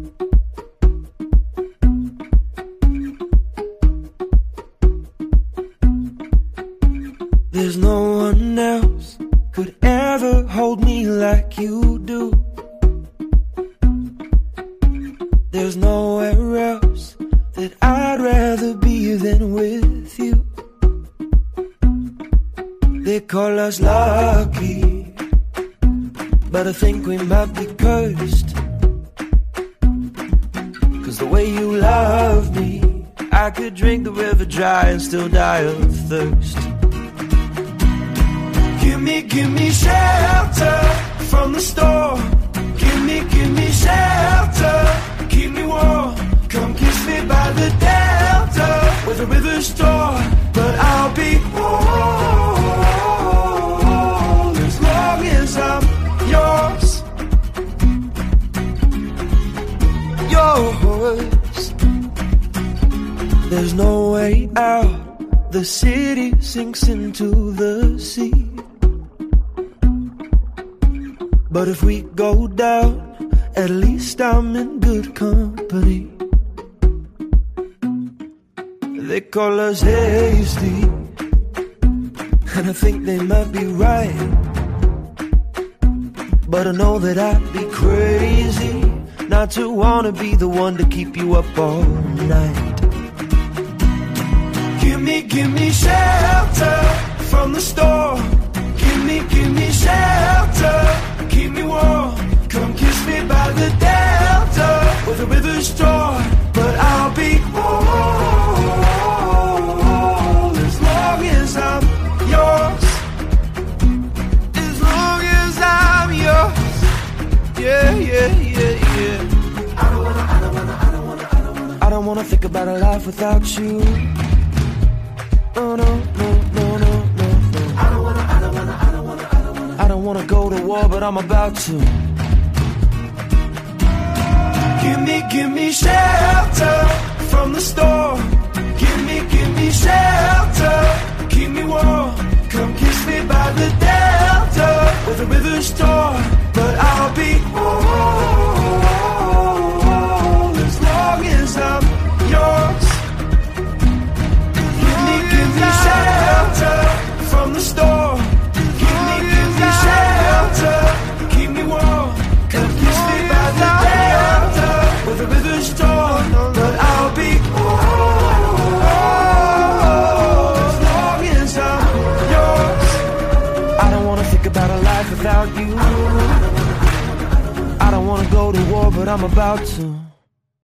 There's no one else could ever hold me like you do. There's nowhere else that I'd rather be than with you. They call us lucky, but I think we might be cursed. 'Cause the way you love me, I could drink the river dry and still die of thirst. Give me shelter from the storm. Give me shelter, keep me warm. Come kiss me by the delta, where the river's torn, but I'll be whole as long as I'm yours. Yours. There's no way out. The city sinks into the sea. But if we go down, at least I'm in good company. They call us hasty, and I think they might be right. But I know that I'd be crazy not to wanna be the one to keep you up all night. Give me shelter from the storm. Give me shelter, keep me warm. Come kiss me by the delta, where the river's torn, but I'll be whole as long as I'm yours. As long as I'm yours. Yeah, yeah, yeah, yeah. I don't wanna think about a life without you. No, no, no, no, no, no, no. I don't wanna go to war, but I'm about to. Give me shelter from the storm. Give me shelter, keep me warm. Come kiss me by the delta, where the river's torn, but I'll be whole as long as I'm yours. Give me shelter from the storm. Give me shelter, keep me warm. Come kiss me by the delta, where the river's torn, but I'll be whole as long as I'm yours. I don't wanna think about a life without you. I don't wanna go to war, but I'm about to.